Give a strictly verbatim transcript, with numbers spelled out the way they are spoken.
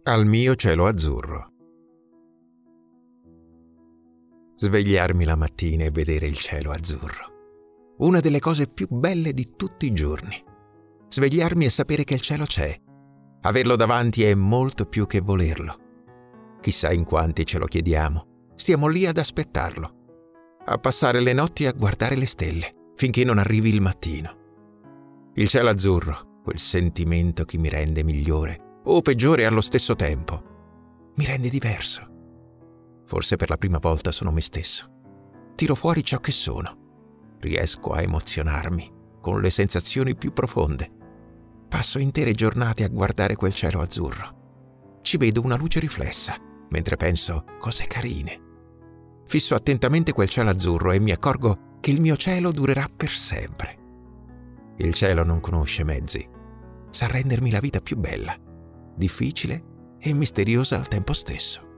al mio cielo azzurro. Svegliarmi la mattina e vedere il cielo azzurro. Una delle cose più belle di tutti i giorni. Svegliarmi e sapere che il cielo c'è. Averlo davanti è molto più che volerlo. Chissà in quanti ce lo chiediamo. Stiamo lì ad aspettarlo. A passare le notti a guardare le stelle, finché non arrivi il mattino. Il cielo azzurro, quel sentimento che mi rende migliore o peggiore allo stesso tempo. Mi rende diverso. Forse per la prima volta sono me stesso. Tiro fuori ciò che sono. Riesco a emozionarmi con le sensazioni più profonde. Passo intere giornate a guardare quel cielo azzurro. Ci vedo una luce riflessa, mentre penso cose carine. Fisso attentamente quel cielo azzurro e mi accorgo che il mio cielo durerà per sempre. Il cielo non conosce mezzi. Sa rendermi la vita più bella, difficile e misteriosa al tempo stesso.